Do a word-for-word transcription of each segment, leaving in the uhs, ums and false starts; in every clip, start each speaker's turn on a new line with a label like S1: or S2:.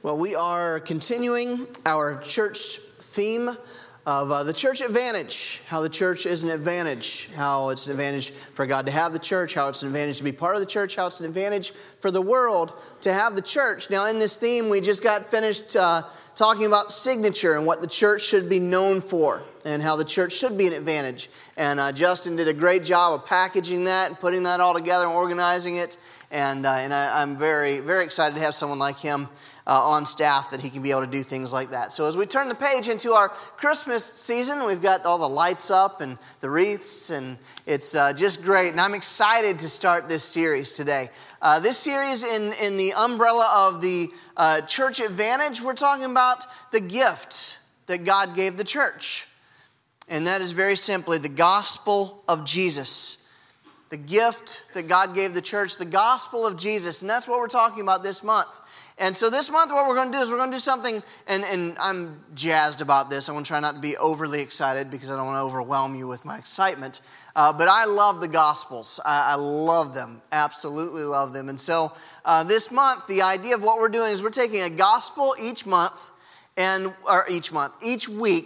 S1: Well, we are continuing our church theme of uh, the church advantage, how the church is an advantage, how it's an advantage for God to have the church, how it's an advantage to be part of the church, how it's an advantage for the world to have the church. Now, in this theme, we just got finished uh, talking about signature and what the church should be known for and how the church should be an advantage. And uh, Justin did a great job of packaging that and putting that all together and organizing it. And, uh, and I, I'm very, very excited to have someone like him Uh, on staff that he can be able to do things like that. So as we turn the page into our Christmas season, we've got all the lights up and the wreaths, and it's uh, just great. And I'm excited to start this series today. Uh, this series in, in the umbrella of the uh, Church Advantage, we're talking about the gift that God gave the church. And that is very simply the gospel of Jesus. The gift that God gave the church, the gospel of Jesus. And that's what we're talking about this month. And so this month what we're going to do is we're going to do something, and, and I'm jazzed about this. I'm going to try not to be overly excited because I don't want to overwhelm you with my excitement. Uh, but I love the Gospels. I, I love them, absolutely love them. And so uh, this month, the idea of what we're doing is we're taking a gospel each month, and or each month, each week,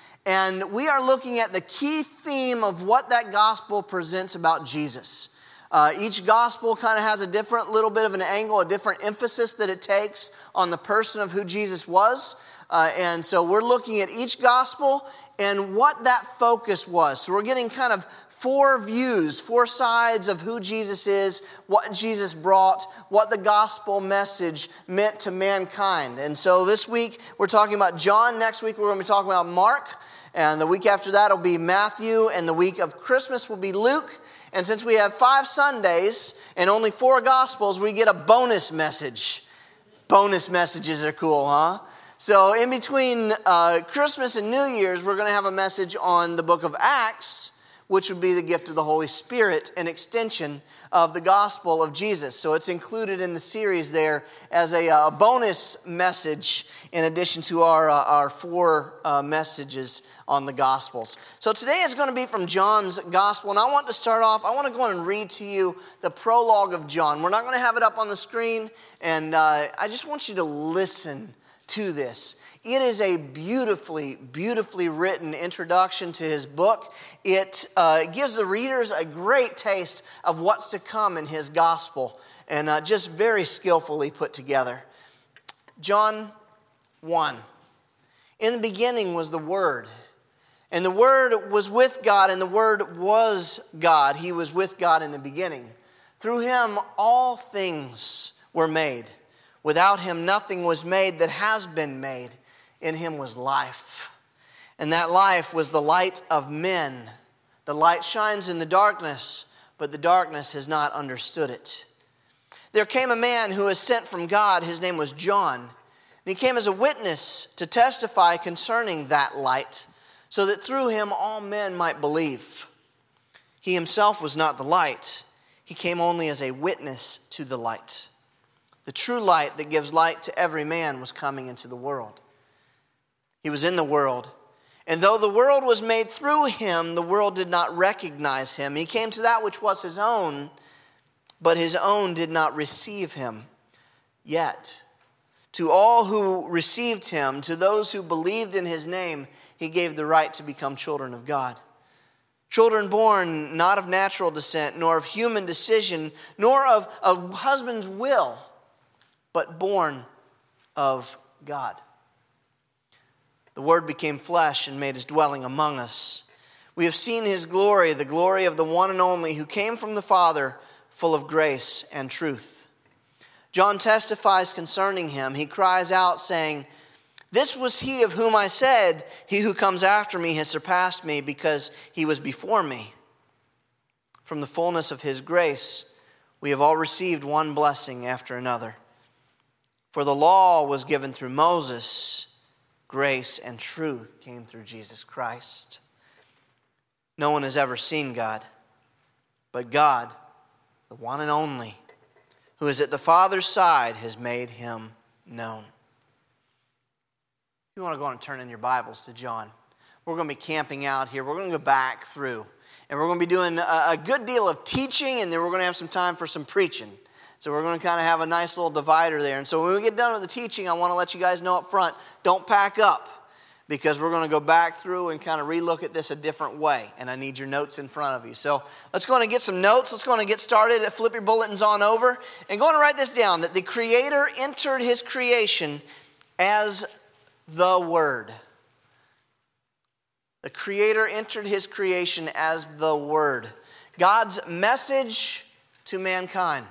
S1: and we are looking at the key theme of what that gospel presents about Jesus. Uh, each gospel kind of has a different little bit of an angle, a different emphasis that it takes on the person of who Jesus was. Uh, and so we're looking at each gospel and what that focus was. So we're getting kind of four views, four sides of who Jesus is, what Jesus brought, what the gospel message meant to mankind. And so this week we're talking about John. Next week we're going to be talking about Mark. And the week after that will be Matthew. And the week of Christmas will be Luke. And since we have five Sundays and only four Gospels, we get a bonus message. Bonus messages are cool, huh? So in between uh, Christmas and New Year's, we're going to have a message on the book of Acts, which would be the gift of the Holy Spirit, an extension of the gospel of Jesus. So it's included in the series there as a, a bonus message in addition to our, uh, our four uh, messages on the Gospels. So today is going to be from John's Gospel, and I want to start off, I want to go on and read to you the prologue of John. We're not going to have it up on the screen, and uh, I just want you to listen to this. It is a beautifully, beautifully written introduction to his book. It uh, gives the readers a great taste of what's to come in his gospel, and uh, just very skillfully put together. John one. In the beginning was the Word, and the Word was with God, and the Word was God. He was with God in the beginning. Through him all things were made. Without him nothing was made that has been made. In him was life, and that life was the light of men. The light shines in the darkness, but the darkness has not understood it. There came a man who was sent from God. His name was John. And he came as a witness to testify concerning that light, so that through him all men might believe. He himself was not the light. He came only as a witness to the light. The true light that gives light to every man was coming into the world. He was in the world, and though the world was made through him, the world did not recognize him. He came to that which was his own, but his own did not receive him. Yet, to all who received him, to those who believed in his name, he gave the right to become children of God. Children born not of natural descent, nor of human decision, nor of a husband's will, but born of God. The Word became flesh and made his dwelling among us. We have seen his glory, the glory of the one and only who came from the Father, full of grace and truth. John testifies concerning him. He cries out, saying, "This was he of whom I said, he who comes after me has surpassed me, because he was before me." From the fullness of his grace, we have all received one blessing after another. For the law was given through Moses, grace and truth came through Jesus Christ. No one has ever seen God, but God, the one and only, who is at the Father's side, has made him known. If you want to go on and turn in your Bibles to John, we're going to be camping out here. We're going to go back through, and we're going to be doing a good deal of teaching, and then we're going to have some time for some preaching. So we're going to kind of have a nice little divider there. And so when we get done with the teaching, I want to let you guys know up front, don't pack up, because we're going to go back through and kind of relook at this a different way. And I need your notes in front of you. So let's go on and get some notes. Let's go on and get started. Flip your bulletins on over. And go on and write this down, that the Creator entered his creation as the Word. The Creator entered his creation as the Word. God's message to mankind.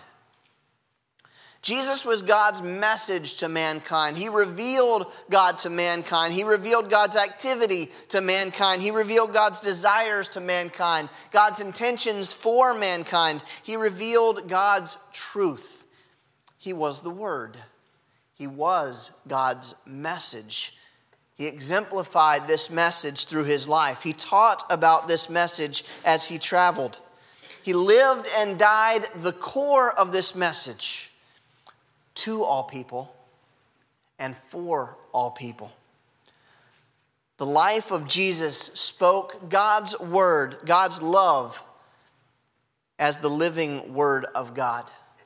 S1: Jesus was God's message to mankind. He revealed God to mankind. He revealed God's activity to mankind. He revealed God's desires to mankind, God's intentions for mankind. He revealed God's truth. He was the Word. He was God's message. He exemplified this message through his life. He taught about this message as he traveled. He lived and died the core of this message to all people and for all people. The life of Jesus spoke God's word, God's love, as the living Word of God.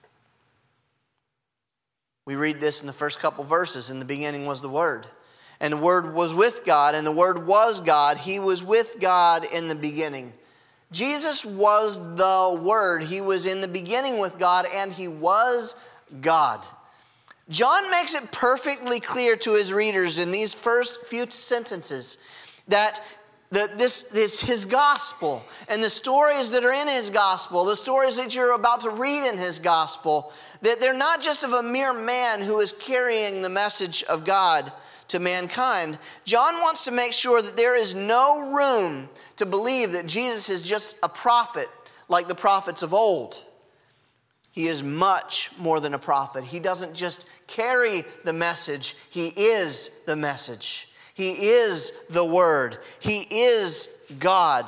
S1: We read this in the first couple verses. In the beginning was the Word, and the Word was with God, and the Word was God. He was with God in the beginning. Jesus was the Word. He was in the beginning with God, and he was God. John makes it perfectly clear to his readers in these first few sentences that the, this, this his gospel and the stories that are in his gospel, the stories that you're about to read in his gospel, that they're not just of a mere man who is carrying the message of God to mankind. John wants to make sure that there is no room to believe that Jesus is just a prophet like the prophets of old. He is much more than a prophet. He doesn't just carry the message. He is the message. He is the Word. He is God.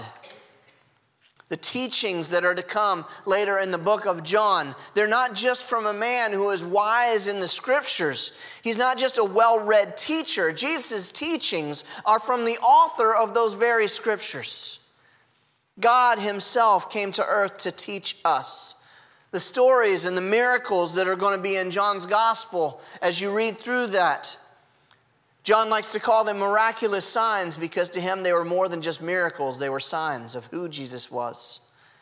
S1: The teachings that are to come later in the book of John, they're not just from a man who is wise in the Scriptures. He's not just a well-read teacher. Jesus' teachings are from the author of those very Scriptures. God himself came to earth to teach us. The stories and the miracles that are going to be in John's gospel, as you read through that, John likes to call them miraculous signs because to him they were more than just miracles. They were signs of who Jesus was.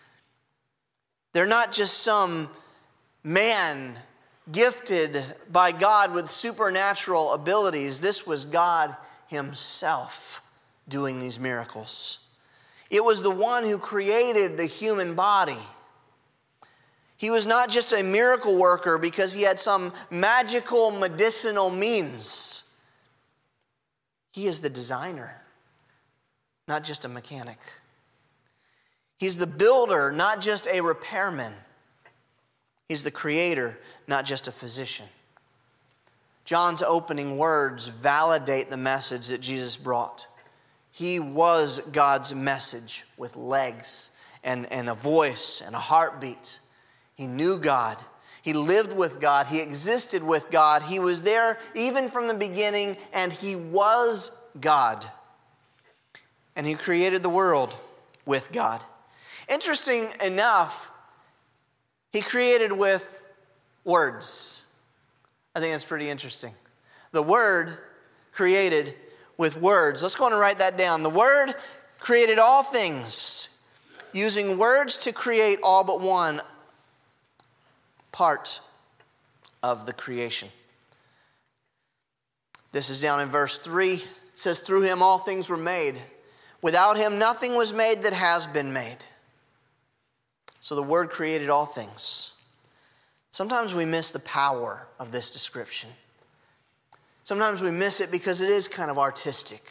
S1: They're not just some man gifted by God with supernatural abilities. This was God himself doing these miracles. It was the one who created the human body. He was not just a miracle worker because he had some magical medicinal means. He is the designer, not just a mechanic. He's the builder, not just a repairman. He's the creator, not just a physician. John's opening words validate the message that Jesus brought. He was God's message with legs and, and a voice and a heartbeat. He knew God. He lived with God. He existed with God. He was there even from the beginning, and he was God. And he created the world with God. Interesting enough, he created with words. I think that's pretty interesting. The Word created with words. Let's go on and write that down. The Word created all things, using words to create all but one part of the creation. This is down in verse three. It says, through him all things were made. Without him nothing was made that has been made. So the Word created all things. Sometimes we miss the power of this description. Sometimes we miss it because it is kind of artistic.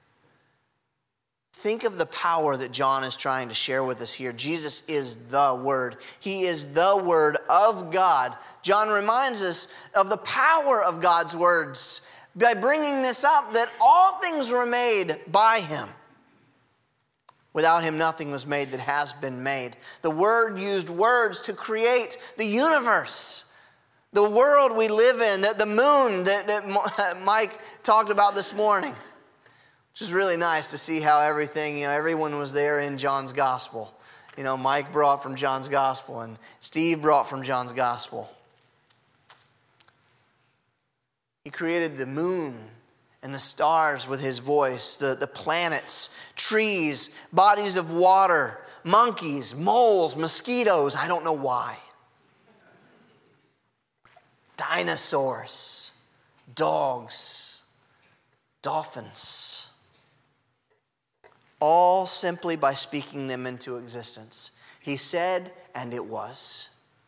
S1: Think of the power that John is trying to share with us here. Jesus is the Word. He is the Word of God. John reminds us of the power of God's words by bringing this up, that all things were made by him. Without him, nothing was made that has been made. The Word used words to create the universe, the world we live in, that the moon that, that Mike talked about this morning. Which is really nice to see how everything, you know, everyone was there in John's gospel. You know, Mike brought from John's gospel and Steve brought from John's gospel. He created the moon and the stars with his voice, the, the planets, trees, bodies of water, monkeys, moles, mosquitoes. I don't know why. Dinosaurs, dogs, dolphins. All simply by speaking them into existence. He said, and it was.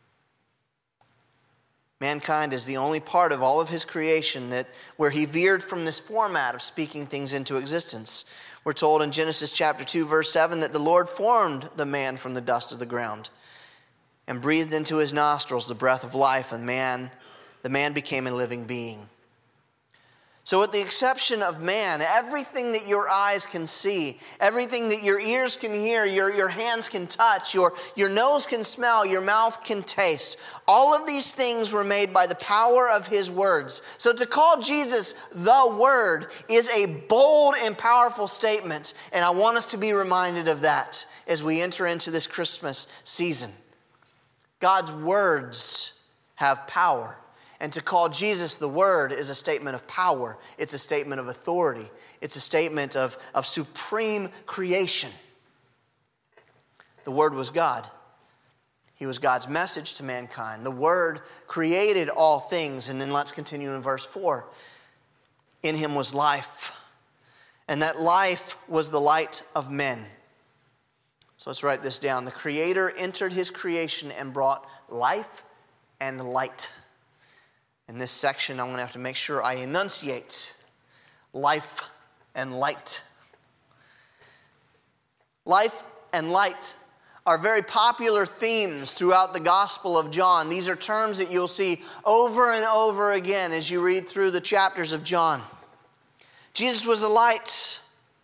S1: Mankind is the only part of all of his creation that where he veered from this format of speaking things into existence. We're told in Genesis chapter two, verse seven, that the Lord formed the man from the dust of the ground and breathed into his nostrils the breath of life, and man, the man became a living being. So with the exception of man, everything that your eyes can see, everything that your ears can hear, your, your hands can touch, your, your nose can smell, your mouth can taste, all of these things were made by the power of his words. So to call Jesus the Word is a bold and powerful statement, and I want us to be reminded of that as we enter into this Christmas season. God's words have power. And to call Jesus the Word is a statement of power. It's a statement of authority. It's a statement of, of supreme creation. The Word was God. He was God's message to mankind. The Word created all things. And then let's continue in verse four. In him was life, and that life was the light of men. So let's write this down. The Creator entered his creation and brought life and light. In this section, I'm going to have to make sure I enunciate life and light. Life and light are very popular themes throughout the Gospel of John. These are terms that you'll see over and over again as you read through the chapters of John. Jesus was the light.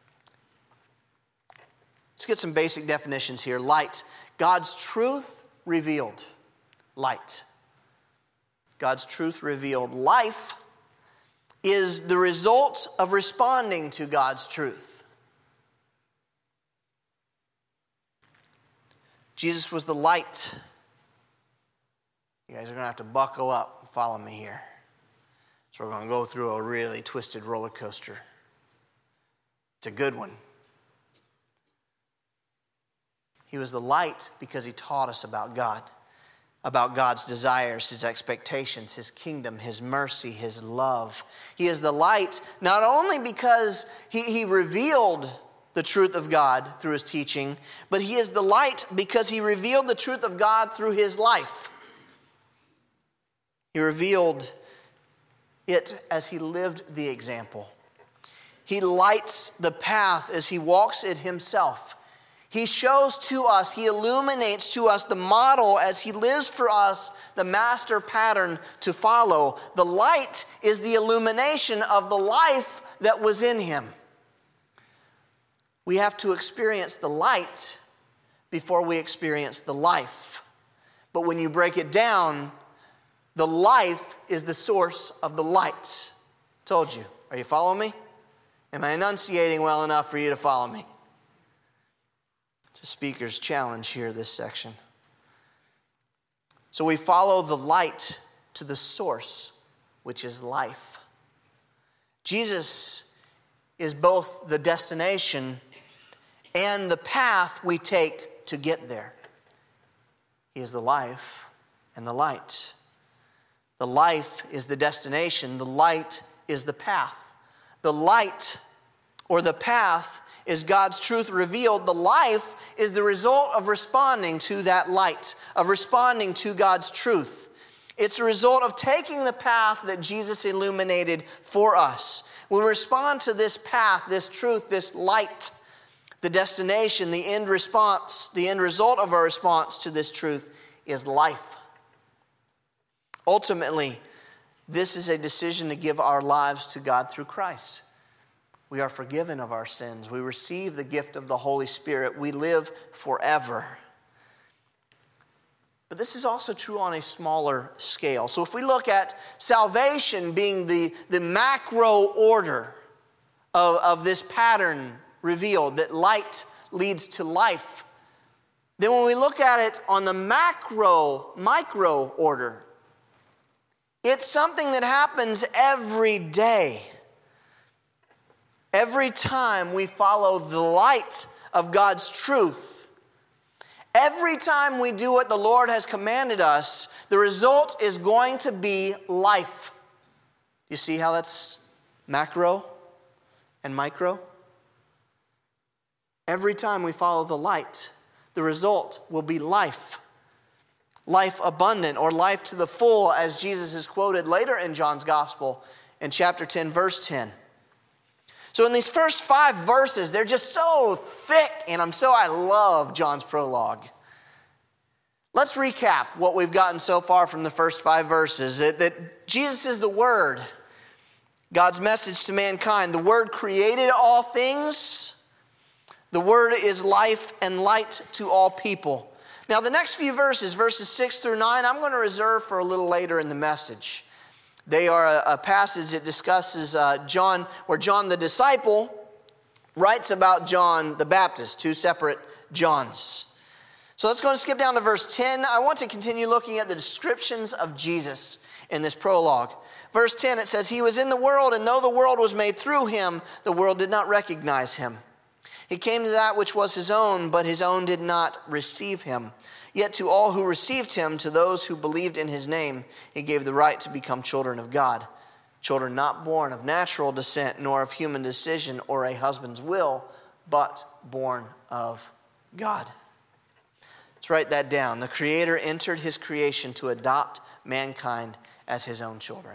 S1: Let's get some basic definitions here. Light, God's truth revealed. Light. God's truth revealed. Life is the result of responding to God's truth. Jesus was the light. You guys are going to have to buckle up and follow me here. So we're going to go through a really twisted roller coaster. It's a good one. He was the light because he taught us about God. About God's desires, his expectations, his kingdom, his mercy, his love. He is the light not only because he, he revealed the truth of God through his teaching, but he is the light because he revealed the truth of God through his life. He revealed it as he lived the example. He lights the path as he walks it himself. He shows to us, he illuminates to us the model as he lives for us, the master pattern to follow. The light is the illumination of the life that was in him. We have to experience the light before we experience the life. But when you break it down, the life is the source of the light. Told you. Are you following me? Am I enunciating well enough for you to follow me? It's a speaker's challenge here, this section. So we follow the light to the source, which is life. Jesus is both the destination and the path we take to get there. He is the life and the light. The life is the destination. The light is the path. The light or the path is God's truth revealed. The life is the result of responding to that light, of responding to God's truth. It's a result of taking the path that Jesus illuminated for us. When we respond to this path, this truth, this light, the destination, the end response, the end result of our response to this truth is life. Ultimately, this is a decision to give our lives to God through Christ. We are forgiven of our sins. We receive the gift of the Holy Spirit. We live forever. But this is also true on a smaller scale. So if we look at salvation being the, the macro order of, of this pattern revealed, that light leads to life, then when we look at it on the macro, micro order, It's something that happens every day. Every time we follow the light of God's truth, every time we do what the Lord has commanded us, the result is going to be life. You see how that's macro and micro? Every time we follow the light, the result will be life. Life abundant, or life to the full, as Jesus is quoted later in John's Gospel in chapter ten, verse ten. So in these first five verses, they're just so thick, and I'm so I love John's prologue. Let's recap what we've gotten so far from the first five verses. That, that Jesus is the Word, God's message to mankind. The Word created all things. The Word is life and light to all people. Now, the next few verses, verses six through nine, I'm going to reserve for a little later in the message. They are a, a passage that discusses uh, John, where John the disciple writes about John the Baptist, two separate Johns. So let's go and skip down to verse ten. I want to continue looking at the descriptions of Jesus in this prologue. Verse ten, it says, "He was in the world, and though the world was made through him, the world did not recognize him. He came to that which was his own, but his own did not receive him. Yet to all who received him, to those who believed in his name, he gave the right to become children of God. Children not born of natural descent, nor of human decision or a husband's will, but born of God." Let's write that down. The Creator entered his creation to adopt mankind as his own children.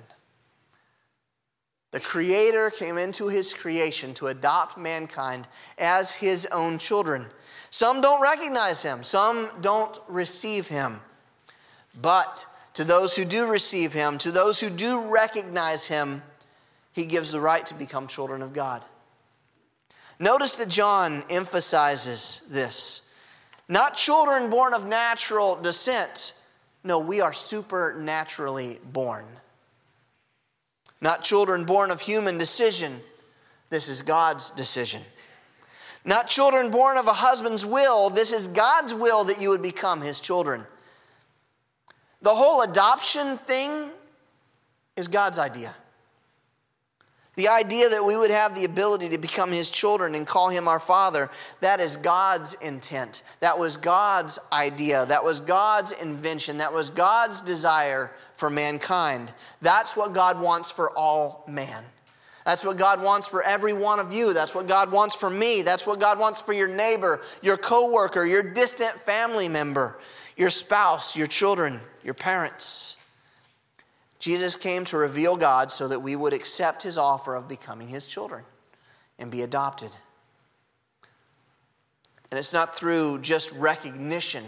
S1: The Creator came into his creation to adopt mankind as his own children. Some don't recognize him. Some don't receive him. But to those who do receive him, to those who do recognize him, he gives the right to become children of God. Notice that John emphasizes this. Not children born of natural descent. No, we are supernaturally born. Not children born of human decision. This is God's decision. Not children born of a husband's will. This is God's will that you would become his children. The whole adoption thing is God's idea. The idea that we would have the ability to become his children and call him our Father, that is God's intent. That was God's idea. That was God's invention. That was God's desire for mankind. That's what God wants for all man. That's what God wants for every one of you. That's what God wants for me. That's what God wants for your neighbor, your coworker, your distant family member, your spouse, your children, your parents. Jesus came to reveal God so that we would accept his offer of becoming his children and be adopted. And it's not through just recognition.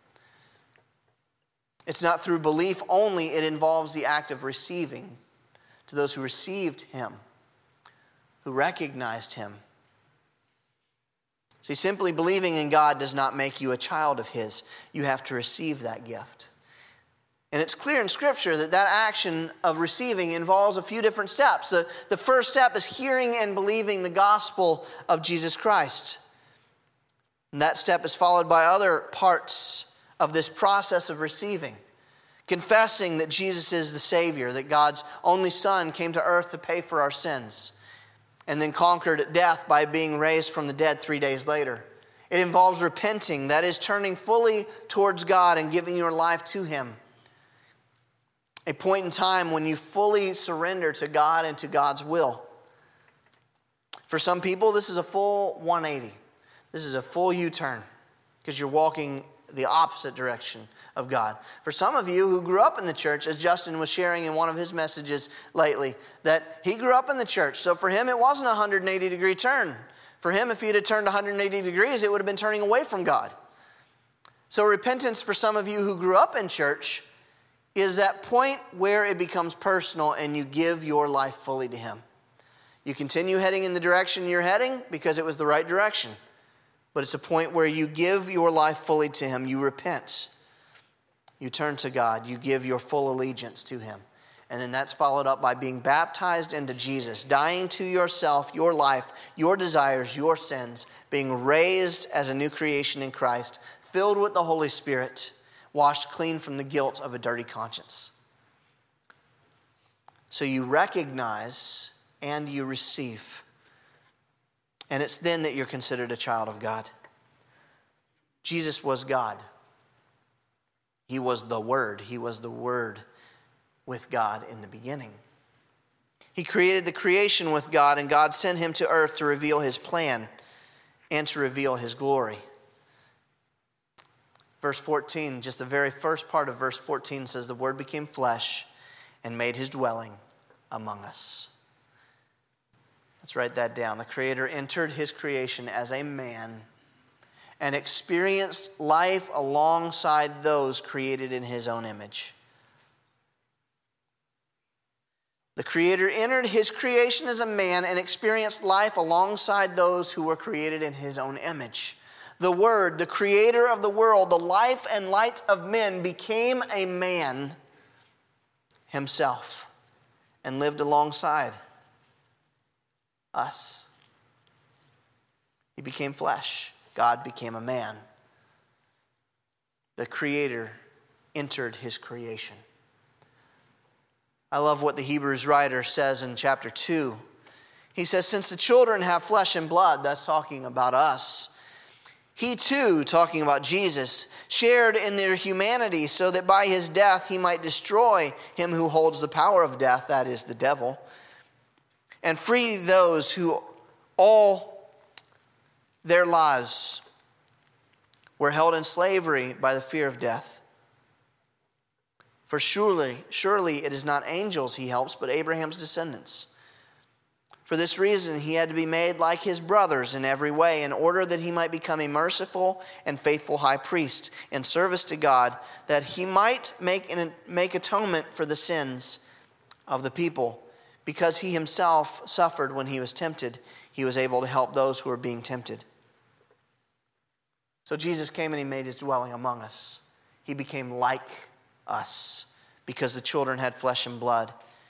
S1: It's not through belief only. It involves the act of receiving. To those who received him, who recognized him. See, simply believing in God does not make you a child of his. You have to receive that gift. And it's clear in Scripture that that action of receiving involves a few different steps. The, the first step is hearing and believing the gospel of Jesus Christ. And that step is followed by other parts of this process of receiving. Confessing that Jesus is the Savior, that God's only Son came to earth to pay for our sins, and then conquered death by being raised from the dead three days later. It involves repenting, that is, turning fully towards God and giving your life to him. A point in time when you fully surrender to God and to God's will. For some people, this is a full one eighty. This is a full U-turn because you're walking the opposite direction of God. For some of you who grew up in the church, as Justin was sharing in one of his messages lately, that he grew up in the church. So for him, it wasn't a one hundred eighty degree turn. For him, if he'd have turned one hundred eighty degrees, it would have been turning away from God. So repentance for some of you who grew up in church is that point where it becomes personal and you give your life fully to him. You continue heading in the direction you're heading because it was the right direction. But it's a point where you give your life fully to him. You repent. You turn to God. You give your full allegiance to him. And then that's followed up by being baptized into Jesus, dying to yourself, your life, your desires, your sins, being raised as a new creation in Christ, filled with the Holy Spirit, washed clean from the guilt of a dirty conscience. So you recognize and you receive. And it's then that you're considered a child of God. Jesus was God. He was the Word. He was the Word with God in the beginning. He created the creation with God, and God sent him to earth to reveal his plan and to reveal his glory. Verse fourteen, just the very first part of verse fourteen says, the Word became flesh and made his dwelling among us. Let's write that down. The Creator entered his creation as a man and experienced life alongside those created in his own image. The Creator entered his creation as a man and experienced life alongside those who were created in his own image. The Word, the Creator of the world, the life and light of men, became a man himself and lived alongside us. He became flesh. God became a man. The Creator entered his creation. I love what the Hebrews writer says in chapter two. He says, since the children have flesh and blood, that's talking about us, he too, talking about Jesus, shared in their humanity so that by his death he might destroy him who holds the power of death, that is the devil, and free those who all their lives were held in slavery by the fear of death. For surely, surely it is not angels he helps, but Abraham's descendants. For this reason, he had to be made like his brothers in every way, in order that he might become a merciful and faithful high priest in service to God, that he might make, an, make atonement for the sins of the people. Because he himself suffered when he was tempted, he was able to help those who were being tempted. So Jesus came and he made his dwelling among us. He became like us because the children had flesh and blood.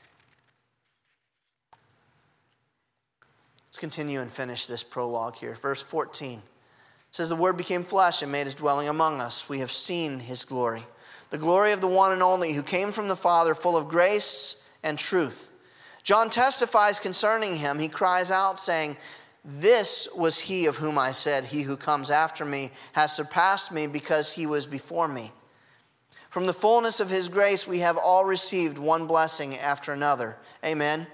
S1: Let's continue and finish this prologue here. Verse fourteen says, the Word became flesh and made his dwelling among us. We have seen his glory, the glory of the one and only who came from the Father, full of grace and truth. John testifies concerning him. He cries out saying, this was he of whom I said, he who comes after me has surpassed me because he was before me. From the fullness of his grace we have all received one blessing after another. Amen.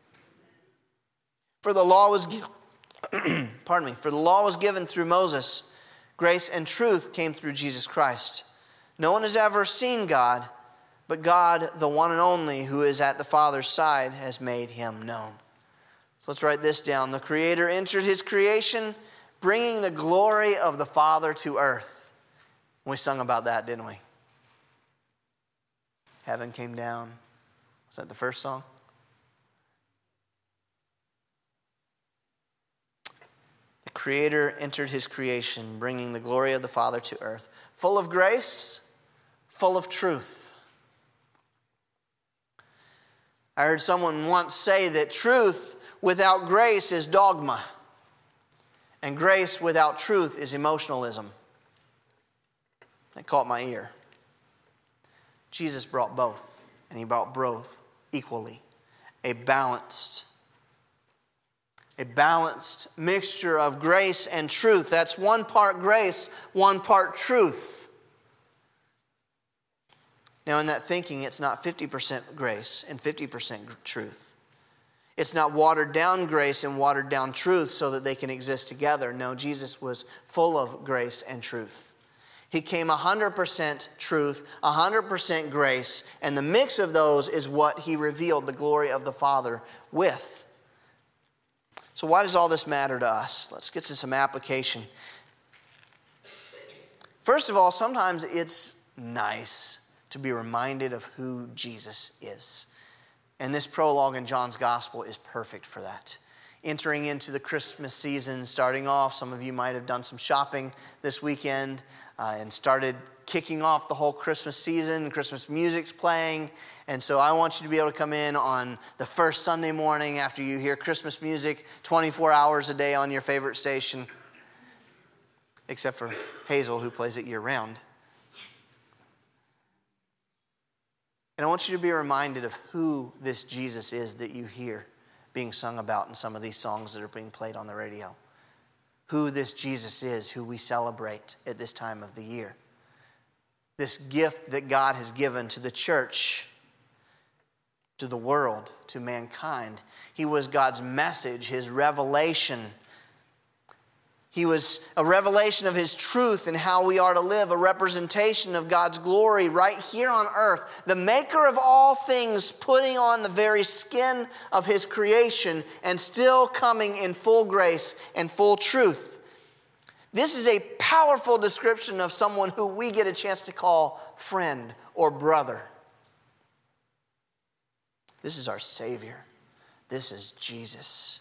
S1: For the law was pardon me, for the law was given through Moses. Grace and truth came through Jesus Christ. No one has ever seen God, but God, the one and only, who is at the Father's side, has made him known. So let's write this down. The Creator entered his creation, bringing the glory of the Father to earth. We sung about that, didn't we? Heaven came down. Was that the first song? The Creator entered his creation, bringing the glory of the Father to earth. Full of grace, full of truth. I heard someone once say that truth without grace is dogma, and grace without truth is emotionalism. That caught my ear. Jesus brought both, and he brought both equally. A balanced, a balanced mixture of grace and truth. That's one part grace, one part truth. Now, in that thinking, it's not fifty percent grace and fifty percent truth. It's not watered down grace and watered down truth so that they can exist together. No, Jesus was full of grace and truth. He came one hundred percent truth, one hundred percent grace, and the mix of those is what he revealed the glory of the Father with. So why does all this matter to us? Let's get to some application. First of all, sometimes it's nice to be reminded of who Jesus is. And this prologue in John's Gospel is perfect for that. Entering into the Christmas season, starting off, some of you might have done some shopping this weekend uh, and started kicking off the whole Christmas season. Christmas music's playing. And so I want you to be able to come in on the first Sunday morning after you hear Christmas music twenty-four hours a day on your favorite station. Except for Hazel, who plays it year-round. And I want you to be reminded of who this Jesus is that you hear being sung about in some of these songs that are being played on the radio. Who this Jesus is, who we celebrate at this time of the year. This gift that God has given to the church, to the world, to mankind. He was God's message, his revelation. He was a revelation of his truth and how we are to live, a representation of God's glory right here on earth. The maker of all things putting on the very skin of his creation and still coming in full grace and full truth. This is a powerful description of someone who we get a chance to call friend or brother. This is our Savior. This is Jesus.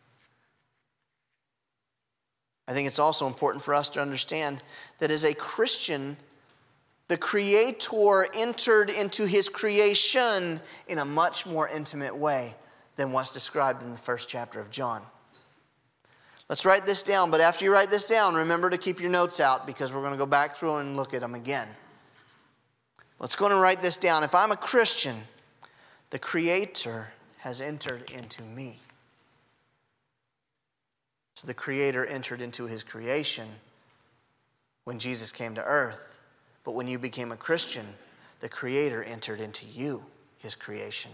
S1: I think it's also important for us to understand that as a Christian, the Creator entered into his creation in a much more intimate way than what's described in the first chapter of John. Let's write this down, but after you write this down, remember to keep your notes out because we're going to go back through and look at them again. Let's go and write this down. If I'm a Christian, the Creator has entered into me. So the Creator entered into his creation when Jesus came to earth. But when you became a Christian, the Creator entered into you, his creation.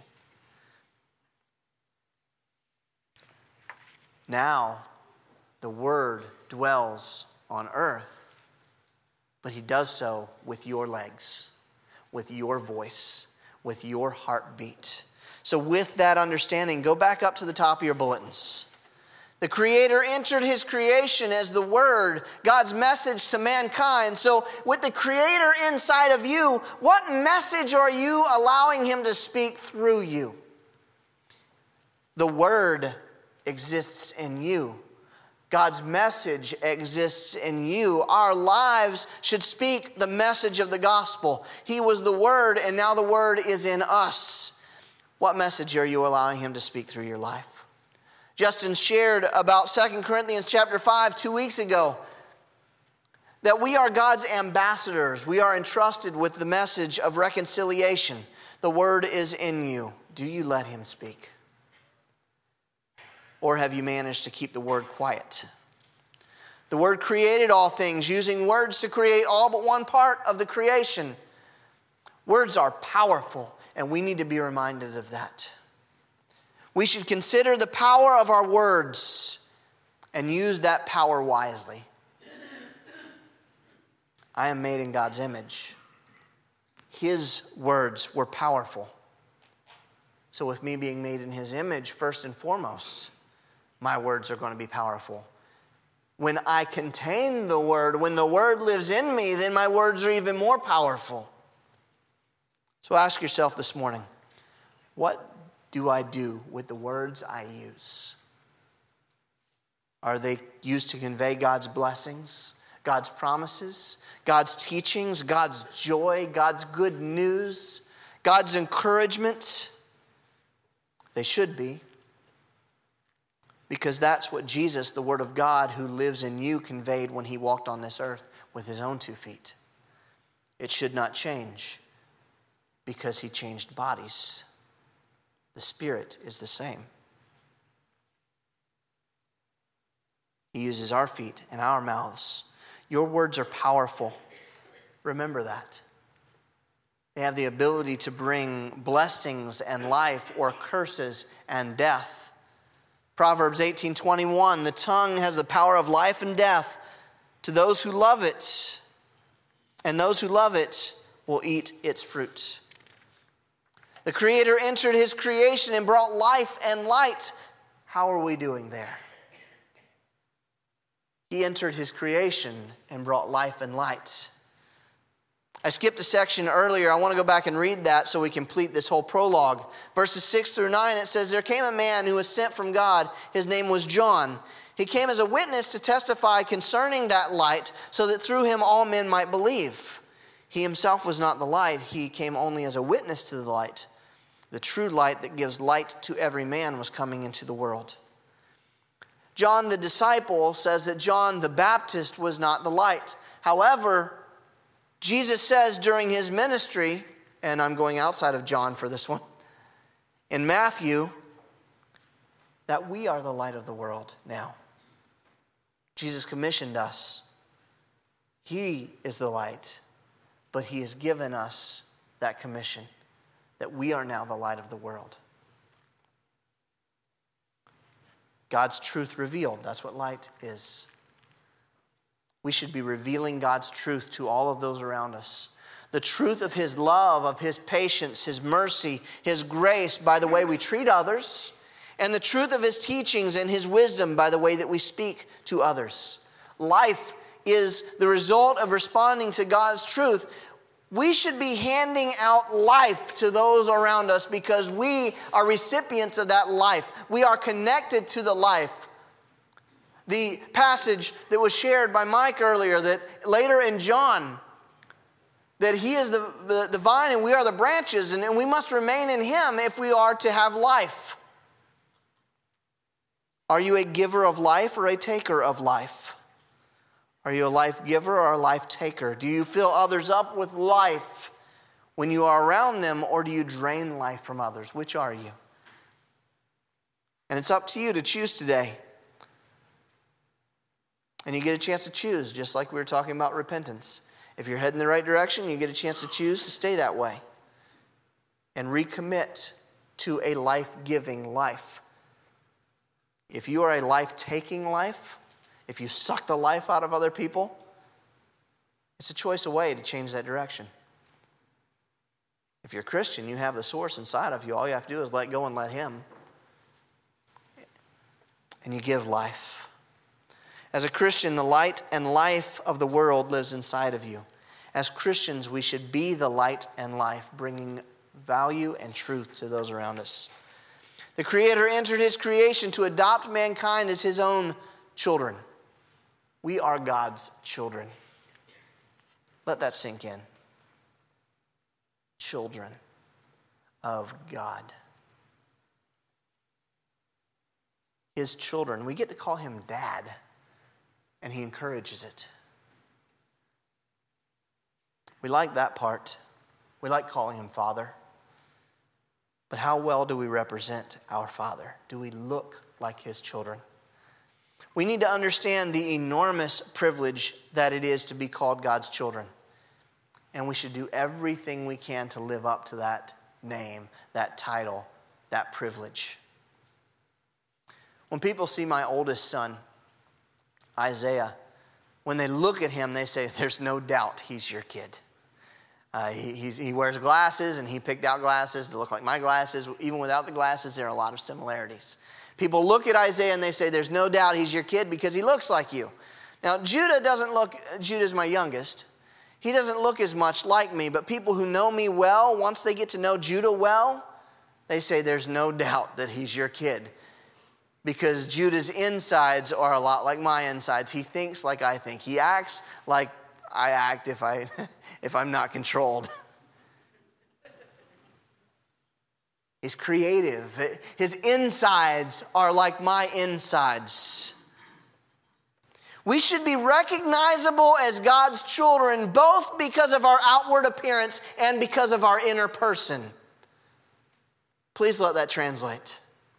S1: Now, the Word dwells on earth, but he does so with your legs, with your voice, with your heartbeat. So with that understanding, go back up to the top of your bulletins. The Creator entered his creation as the Word, God's message to mankind. So with the Creator inside of you, what message are you allowing him to speak through you? The Word exists in you. God's message exists in you. Our lives should speak the message of the gospel. He was the Word, and now the Word is in us. What message are you allowing him to speak through your life? Justin shared about Second Corinthians chapter five two weeks ago that we are God's ambassadors. We are entrusted with the message of reconciliation. The Word is in you. Do you let him speak? Or have you managed to keep the Word quiet? The Word created all things, using words to create all but one part of the creation. Words are powerful, and we need to be reminded of that. We should consider the power of our words and use that power wisely. I am made in God's image. His words were powerful. So with me being made in his image, first and foremost, my words are going to be powerful. When I contain the Word, when the Word lives in me, then my words are even more powerful. So ask yourself this morning, what do I do with the words I use? Are they used to convey God's blessings, God's promises, God's teachings, God's joy, God's good news, God's encouragement? They should be. Because that's what Jesus, the Word of God who lives in you, conveyed when he walked on this earth with his own two feet. It should not change because he changed bodies. The Spirit is the same. He uses our feet and our mouths. Your words are powerful. Remember that. They have the ability to bring blessings and life or curses and death. Proverbs eighteen twenty-one, the tongue has the power of life and death to those who love it, and those who love it will eat its fruit. The Creator entered his creation and brought life and light. How are we doing there? He entered his creation and brought life and light. I skipped a section earlier. I want to go back and read that so we complete this whole prologue. Verses six through nine, it says, there came a man who was sent from God. His name was John. He came as a witness to testify concerning that light so that through him all men might believe. He himself was not the light. He came only as a witness to the light. The true light that gives light to every man was coming into the world. John the disciple says that John the Baptist was not the light. However, Jesus says during his ministry and I'm going outside of John for this one. In Matthew, that we are the light of the world now. Jesus commissioned us. He is the light, but he has given us that commission, that we are now the light of the world. God's truth revealed. That's what light is. We should be revealing God's truth to all of those around us. The truth of his love, of his patience, his mercy, his grace by the way we treat others, and the truth of his teachings and his wisdom by the way that we speak to others. Life is the result of responding to God's truth. We should be handing out life to those around us because we are recipients of that life. We are connected to the life. The passage that was shared by Mike earlier, that later in John, that he is the, the, the vine and we are the branches, and, and we must remain in him if we are to have life. Are you a giver of life or a taker of life? Are you a life giver or a life taker? Do you fill others up with life when you are around them, or do you drain life from others? Which are you? And it's up to you to choose today. And you get a chance to choose, just like we were talking about repentance. If you're heading the right direction, you get a chance to choose to stay that way and recommit to a life-giving life. If you are a life-taking life, if you suck the life out of other people, it's a choice away to change that direction. If you're a Christian, you have the source inside of you. All you have to do is let go and let him. And you give life. As a Christian, the light and life of the world lives inside of you. As Christians, we should be the light and life, bringing value and truth to those around us. The Creator entered his creation to adopt mankind as his own children. We are God's children. Let that sink in. Children of God. His children. We get to call him Dad. And he encourages it. We like that part. We like calling him Father. But how well do we represent our Father? Do we look like his children? We need to understand the enormous privilege that it is to be called God's children. And we should do everything we can to live up to that name, that title, that privilege. When people see my oldest son, Isaiah, when they look at him, they say, there's no doubt he's your kid. Uh, he, he's, he wears glasses, and he picked out glasses to look like my glasses. Even without the glasses, there are a lot of similarities. People look at Isaiah and they say, there's no doubt he's your kid because he looks like you. Now, Judah doesn't look, Judah's my youngest. He doesn't look as much like me, but people who know me well, once they get to know Judah well, they say, there's no doubt that he's your kid. Because Judah's insides are a lot like my insides. He thinks like I think. He acts like I act if, I, if I'm not controlled. He's creative. His insides are like my insides. We should be recognizable as God's children, both because of our outward appearance and because of our inner person. Please let that translate.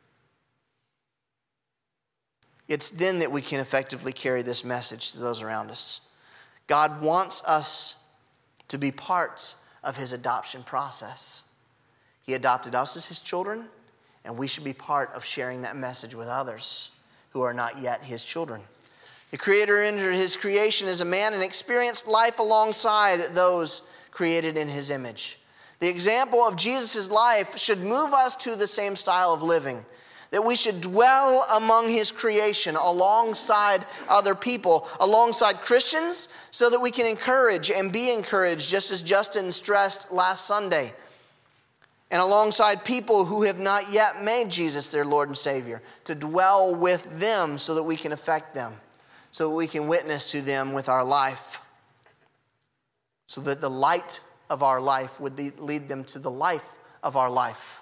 S1: It's then that we can effectively carry this message to those around us. God wants us to be parts of his adoption process. He adopted us as his children, and we should be part of sharing that message with others who are not yet his children. The Creator entered his creation as a man and experienced life alongside those created in his image. The example of Jesus' life should move us to the same style of living. That we should dwell among his creation alongside other people, alongside Christians, so that we can encourage and be encouraged, just as Justin stressed last Sunday. And alongside people who have not yet made Jesus their Lord and Savior, to dwell with them so that we can affect them, so that we can witness to them with our life, so that the light of our life would lead them to the life of our life.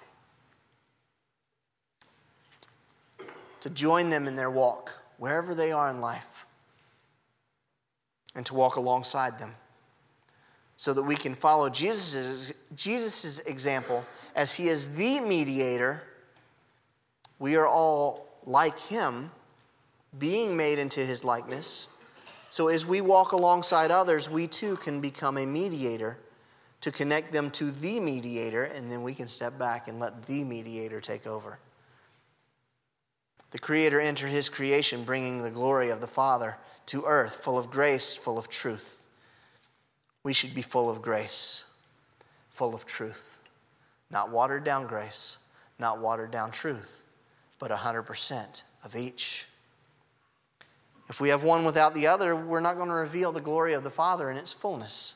S1: To join them in their walk, wherever they are in life, and to walk alongside them, so that we can follow Jesus' Jesus's example as he is the mediator. We are all like him, being made into his likeness. So as we walk alongside others, we too can become a mediator to connect them to the mediator, and then we can step back and let the mediator take over. The Creator entered his creation, bringing the glory of the Father to earth, full of grace, full of truth. We should be full of grace, full of truth. Not watered down grace, not watered down truth, but one hundred percent of each. If we have one without the other, we're not going to reveal the glory of the Father in its fullness.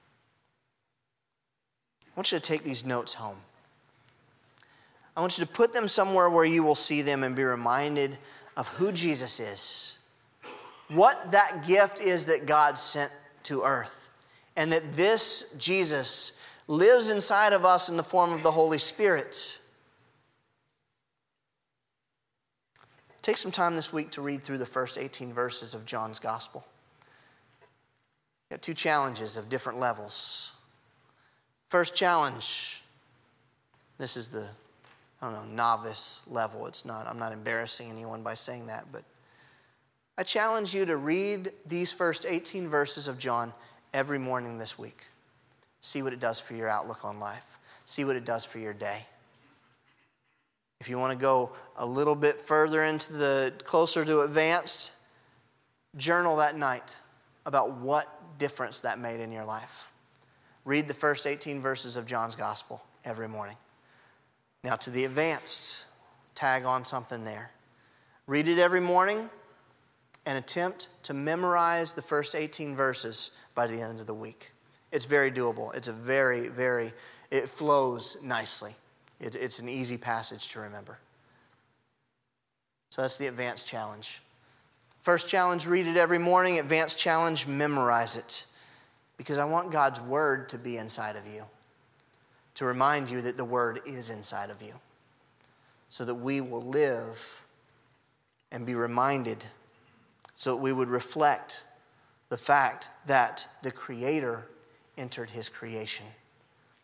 S1: I want you to take these notes home. I want you to put them somewhere where you will see them and be reminded of who Jesus is, what that gift is that God sent to earth, and that this Jesus lives inside of us in the form of the Holy Spirit. Take some time this week to read through the first eighteen verses of John's Gospel. Got two challenges of different levels. First challenge, this is the I don't know, novice level. It's not, I'm not embarrassing anyone by saying that, but I challenge you to read these first eighteen verses of John every morning this week. See what it does for your outlook on life. See what it does for your day. If you want to go a little bit further into the, closer to advanced, journal that night about what difference that made in your life. Read the first eighteen verses of John's Gospel every morning. Now to the advanced, tag on something there. Read it every morning and attempt to memorize the first eighteen verses by the end of the week. It's very doable. It's a very, very, it flows nicely. It, it's an easy passage to remember. So that's the advanced challenge. First challenge, read it every morning. Advanced challenge, memorize it. Because I want God's word to be inside of you, to remind you that the word is inside of you, so that we will live and be reminded, so that we would reflect the fact that the Creator entered his creation.